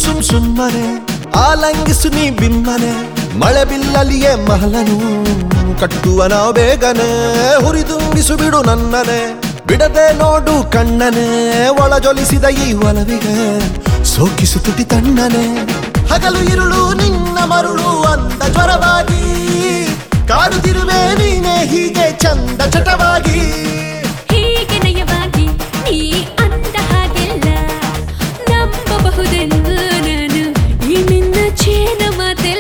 ಸುಮ್ಮನೆ ಆಲಂಗಿಸು ನೀ ಬಿಮ್ಮನೆ ಮಳೆ ಬಿಲ್ಲಲಿಯೇ ಮಹಲನು ಕಟ್ಟುವ ನಾವು ಬೇಗನೆ ಹುರಿದುಂಬಿಸು ಬಿಡು ನನ್ನನೆ ಬಿಡದೆ ನೋಡು ಕಣ್ಣನೆ ಒಳಜೊಲಿಸಿದ ಈ ಒಲವಿಗೆ ಸೋಕಿಸು ತುಟಿ ತಣ್ಣನೆ ಹಗಲು ಇರುಳು ನಿನ್ನ ಮರುಳು ಅಂದ ಜ್ವರವಾಗಿ ಕಾಡುತ್ತಿರುವೆ ನೀನೆ ಹೀಗೆ ಚಂದ ಚಟವಾಗಿ ಹೀಗೆ ನಯವಾಗಿ ನೀ ಅಂದ ಹಾಗೆಲ್ಲ ನಂಬಬಹುದೆಂದು ನಾನು ಈ ನಿನ್ನ ಚೇನ ಮಾತೆಲ್ಲ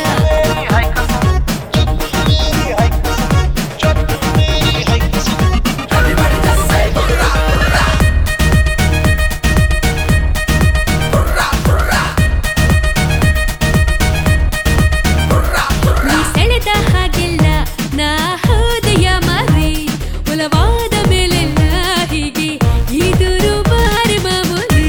ನೀ ಸೆಳೆದ ಹಾಗೆಲ್ಲ ನಾ ಹೃದಯ ಮಾರಿ ಒಲವಾದ ಮೇಲೆಲ್ಲ ಹೀಗೆ ಇದುರು ಬಾರಿ ಮಾಮೂಲಿ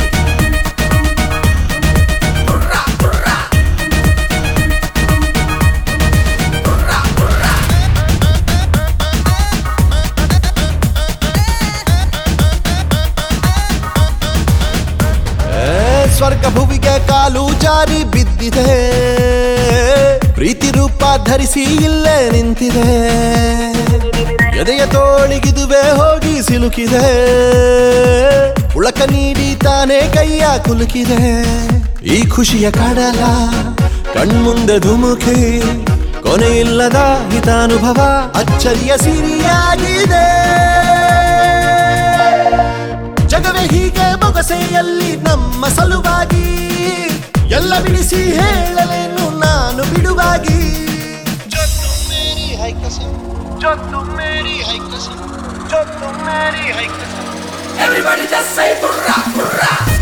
ಸ್ವರ್ಗ ಭುವಿಗೆ ಕಾಲು ಜಾರಿ ಬಿದ್ದಿದೆ ಪ್ರೀತಿ ರೂಪ ಧರಿಸಿ ಇಲ್ಲೇ ನಿಂತಿದೆ ಎದೆಯ ತೋಳಿಗಿದುವೆ ಹೋಗಿ ಸಿಲುಕಿದೆ ಉಳಕ ನೀಡಿ ತಾನೇ ಕೈಯ ಕುಲುಕಿದೆ ಈ ಖುಷಿಯ ಕಡಲ ಕಣ್ಮುಂದೆ ಧುಮುಕಿ ಕೊನೆಯಿಲ್ಲದ ಹಿತಾನುಭವ ಅಚ್ಚರಿಯ ಸಿರಿಯಾಗಿದೆ ಜಗವೇ ಹೀಗೆ ಬೊಗಸೆಯಲ್ಲಿ ನಮ್ಮ ಸಲುವಾಗಿ ಎಲ್ಲ ಬಿಡಿಸಿ ಹೇಳಲೇನು ನಾನು ಬಿಡುವಾಗಿ जो तुम मेरी है कसम जो तुम मेरी है कसम जो तुम मेरी है कसम Everybody just say hurrah, hurrah.